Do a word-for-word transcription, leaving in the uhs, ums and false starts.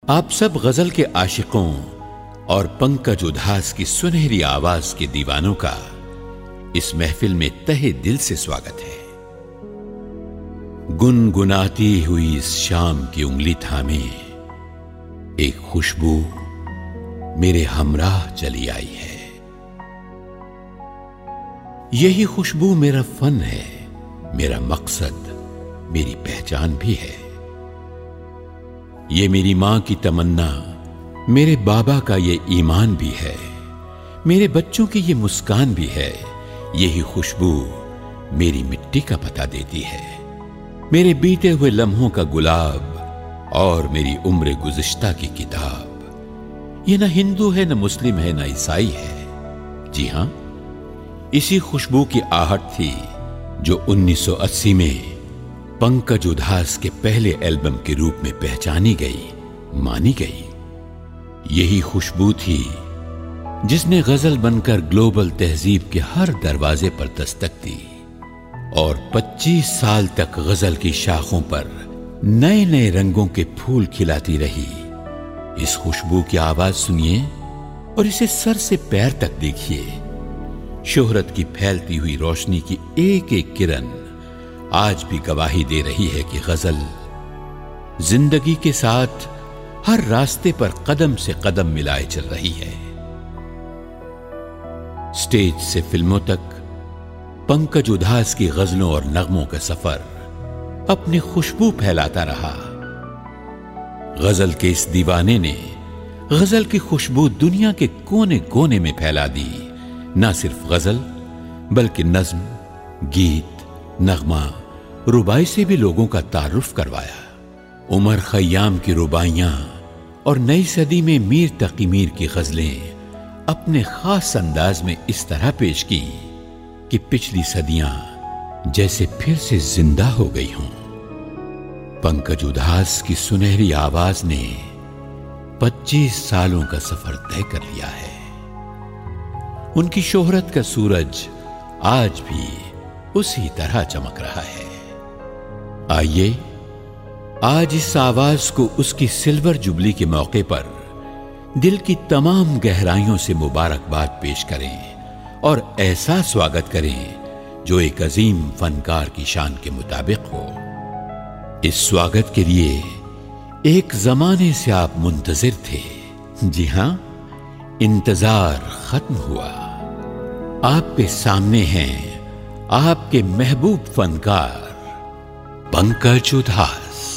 आप सब गजल के आशिकों और पंकज उधास की सुनहरी आवाज के दीवानों का इस महफिल में तहे दिल से स्वागत है। गुनगुनाती हुई इस शाम की उंगली थामे एक खुशबू मेरे हमराह चली आई है। यही खुशबू मेरा फन है, मेरा मकसद, मेरी पहचान भी है। ये मेरी मां की तमन्ना, मेरे बाबा का ये ईमान भी है, मेरे बच्चों की ये मुस्कान भी है। यही खुशबू मेरी मिट्टी का पता देती है, मेरे बीते हुए लम्हों का गुलाब और मेरी उम्र गुज़िश्ता की किताब। ये ना हिंदू है, ना मुस्लिम है, ना ईसाई है। जी हां, इसी खुशबू की आहट थी जो उन्नीस सौ अस्सी में पंकज उधास के पहले एल्बम के रूप में पहचानी गई, मानी गई। यही खुशबू थी जिसने गजल बनकर ग्लोबल तहजीब के हर दरवाजे पर दस्तक दी और पच्चीस साल तक गजल की शाखों पर नए नए रंगों के फूल खिलाती रही। इस खुशबू की आवाज सुनिए और इसे सर से पैर तक देखिए। शोहरत की फैलती हुई रोशनी की एक एक किरण आज भी गवाही दे रही है कि गजल जिंदगी के साथ हर रास्ते पर कदम से कदम मिलाए चल रही है। स्टेज से फिल्मों तक पंकज उधास की गजलों और नगमों का सफर अपनी खुशबू फैलाता रहा। गजल के इस दीवाने ने गजल की खुशबू दुनिया के कोने कोने में फैला दी। ना सिर्फ गजल बल्कि नज्म, गीत, नगमा, रुबाई से भी लोगों का तारुफ करवाया। उमर खयाम की रुबाइयां और नई सदी में मीर तकी मीर की गजलें अपने खास अंदाज में इस तरह पेश की कि पिछली सदियां जैसे फिर से जिंदा हो गई हों। पंकज उधास की सुनहरी आवाज ने पच्चीस सालों का सफर तय कर लिया है। उनकी शोहरत का सूरज आज भी उसी तरह चमक रहा है। आइए आज इस आवाज को उसकी सिल्वर जुबली के मौके पर दिल की तमाम गहराइयों से मुबारकबाद पेश करें और ऐसा स्वागत करें जो एक अजीम फनकार की शान के मुताबिक हो। इस स्वागत के लिए एक जमाने से आप मुंतजिर थे। जी हां, इंतजार खत्म हुआ। आपके सामने हैं आपके महबूब फनकार पंकज उधास।